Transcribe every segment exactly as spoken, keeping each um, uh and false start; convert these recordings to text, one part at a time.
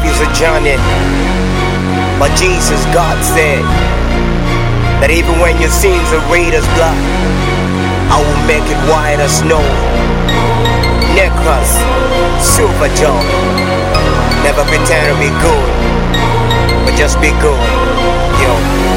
is a journey, but Jesus, God said that even when your sins are red as blood, I will make it white as snow. Necklace, silver jaw. Never pretend to be good, but just be good, yo.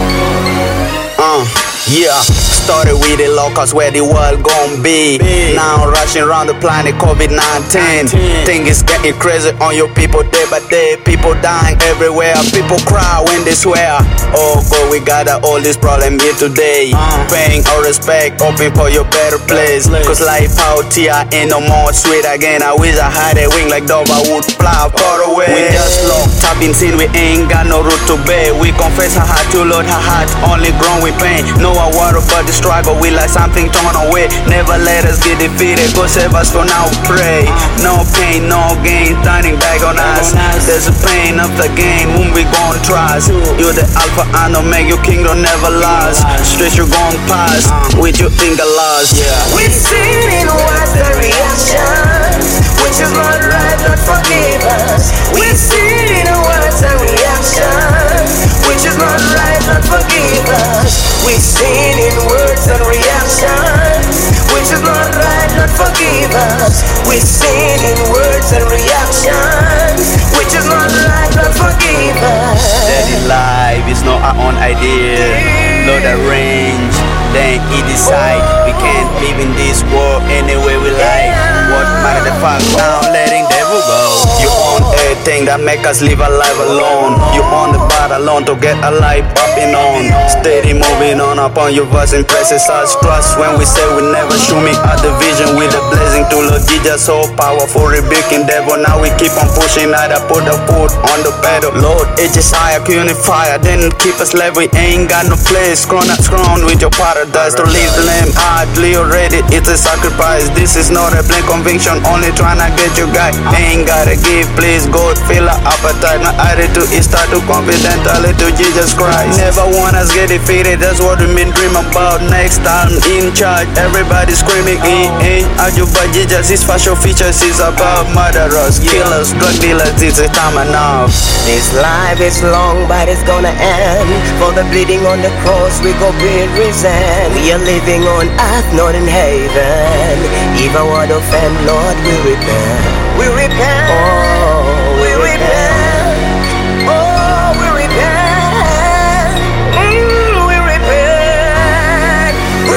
Uh, yeah, started with the locals where the world gon' be. be. Now rushing around the planet, COVID nineteen. Thing is getting crazy on your people day by day. People dying everywhere, people cry when they swear. Oh God, we got all this problem here today. Uh. Paying all respect, hoping for your better place. Cause life out here ain't no more sweet again. I wish I had a wing like dove, I would fly far away. We just locked up in sin, we ain't got no route to bear. We confess our heart to Lord, our heart only grown with pain. No I worry about the struggle, we like something torn away. Never let us get defeated, go save us for now, pray. No pain, no gain, turning back on us. There's a pain of the gain, whom we gon' trust. You're the Alpha and Omega, your kingdom never lost. Straight you gon' pass, with your finger lost. We've seen in what's the reactions, which is not right, not forgive us. We've seen in what's the reactions, which is not right, not forgive us. We've seen in words and reactions, which is not right, not forgive us. We've seen in words and reactions, which is not right, not forgive us. Daddy life is not our own idea. Lord arrange, then he decide. We can't live in this world any way we like. What matter the fact now, letting devil go. You own everything that make us live our life alone. You own the bar alone to get a life popping on. Steady moving on upon your voice impresses us. Trust when we say we never show me a division with a blessing to Lord Jesus, so powerful, rebuking devil. Now we keep on pushing, either put the foot on the pedal. Lord, it is higher, unifier, then keep us left. We ain't got no place. Scroll not scroll with your paradise. To leave the name hardly already, it's a sacrifice. This is not a plain conviction, only trying to get you guy. Ain't gotta give, please God, fill our appetite. My attitude is start to confidentally to Jesus Christ. Never want us get defeated, that's what we been dream about. Next time in charge, everybody screaming, eh, eh. Argue by Jesus, his facial features is about murderers, killers, drug dealers, it's a time enough. This life is long, but it's gonna end. For the bleeding on the cross, we go be risen. We are living on earth, not in heaven. Even what offend, Lord, we repent. We repent. Oh, we repent. Oh, we repent. Mm, we repent. We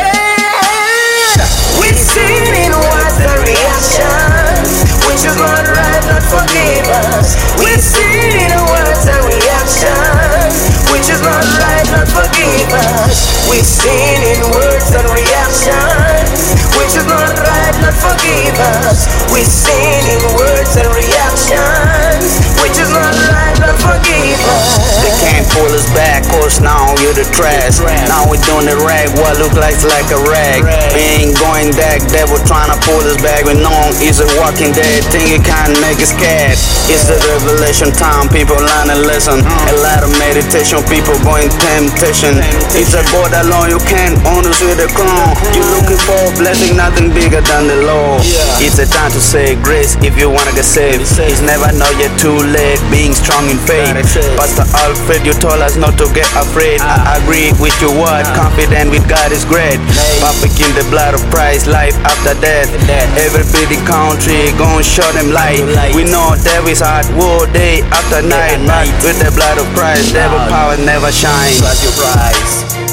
repent. We've seen in what's the reactions, which is not right, not forgive us. We've seen in what's the reactions, which is not right, not forgive us. We've seen in words and reactions, which is not right, not forgive us. We've seen in words and reactions, which is not right, not forgive us. They can't pull us back, cause now you're the trash. Now we're doing the rag, what look like like a rag. We ain't going back, devil trying to pull us back. We know he's a walking dead, thing you can't make us scared. It's the revelation time, people learn and listen. A lot of meditation, people going temptation. It's a God alone, you can't own us with a crown. You looking for a blessing, nothing bigger than the law. It's a time to say grace if you wanna get saved. It's never know you're too late, being strong in faith. Pastor Alfred, you told us not to get afraid. I agree with your word, confident with God is great. Perfect in the blood of Christ, life after death. Every big country gon' show them light. We know there is hard war day after night, but with the blood of Christ, devil power never shines. Trust your prize.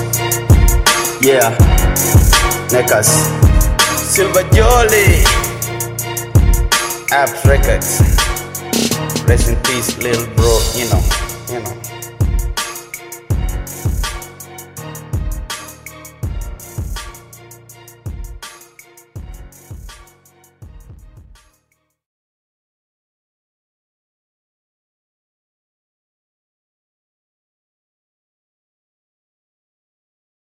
Yeah, Nekas, Silver Jolly, Apps Records. Rest in peace, little bro. You know, you know.